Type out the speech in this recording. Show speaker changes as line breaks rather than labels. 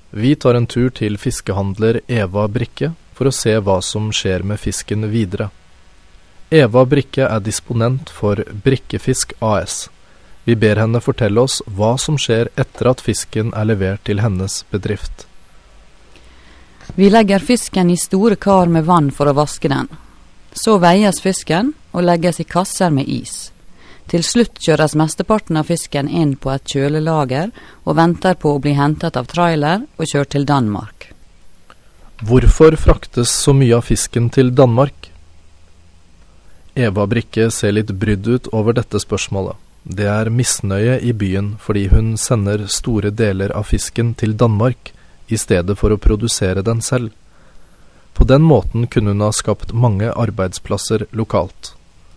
Vi tar en tur til fiskehandler Eva Brikke for å se hva som skjer med fisken videre. Eva Brikke er disponent for Brikkefisk AS. Vi ber henne fortelle oss hva som skjer etter at fisken er levert til hennes bedrift.
Vi legger fisken i store kar med vann for å vaske den. Så veies fisken og legges i kasser med is. Til slutt kjøres mesteparten av fisken inn på et kjølelager og venter på å bli hentet av trailer og kjørt til Danmark.
Hvorfor fraktes så mye av fisken til Danmark? Eva Brikke ser litt brydd ut over dette spørsmålet. Det er misnøye i byen fordi hun sender store deler av fisken til Danmark i stedet for å produsere den selv. På den måten kunne hun ha skapt mange arbeidsplasser lokalt.